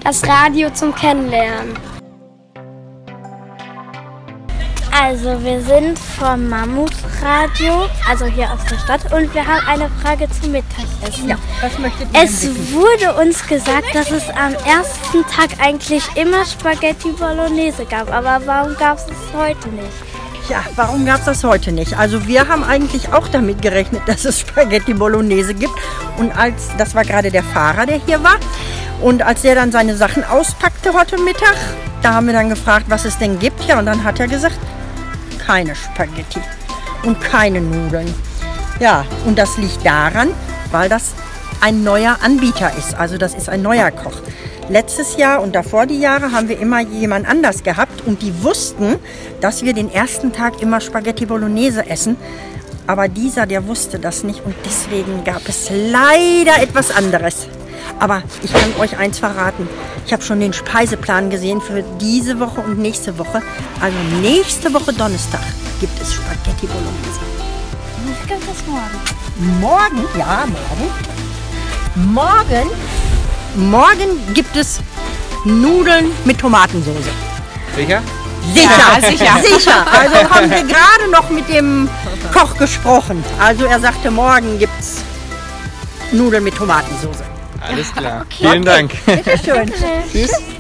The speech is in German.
Das Radio zum Kennenlernen. Also wir sind vom Mammutradio, also hier aus der Stadt, und wir haben eine Frage zum Mittagessen. Ja, was möchtet ihr Es wurde uns gesagt, dass es am ersten Tag eigentlich immer Spaghetti Bolognese gab, aber warum gab es es heute nicht? Ja, warum gab es das heute nicht? Also wir haben eigentlich auch damit gerechnet, dass es Spaghetti Bolognese gibt. Und das war gerade der Fahrer, der hier war. Und als er dann seine Sachen auspackte heute Mittag, da haben wir dann gefragt, was es denn gibt. Ja, und dann hat er gesagt, keine Spaghetti und keine Nudeln. Ja, und das liegt daran, weil das ein neuer Anbieter ist. Also das ist ein neuer Koch. Letztes Jahr und davor die Jahre haben wir immer jemand anders gehabt und die wussten, dass wir den ersten Tag immer Spaghetti Bolognese essen. Aber der wusste das nicht und deswegen gab es leider etwas anderes. Aber ich kann euch eins verraten. Ich habe schon den Speiseplan gesehen für diese Woche und nächste Woche. Also nächste Woche Donnerstag gibt es Spaghetti Bolognese. Ich glaube, das morgen. Morgen? Ja, morgen. Morgen gibt es Nudeln mit Tomatensauce. Sicher? Sicher. Also haben wir gerade noch mit dem Koch gesprochen. Also er sagte, morgen gibt es Nudeln mit Tomatensauce. Alles klar. Okay. Vielen Dank. Bitte schön. Tschüss.